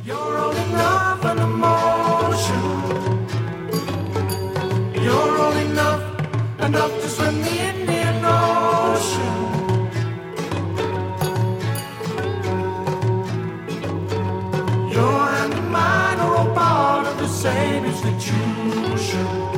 You're old enough and emotion. You're old enough to swim the Indian Ocean. Your hand and mine are all part of the same institution.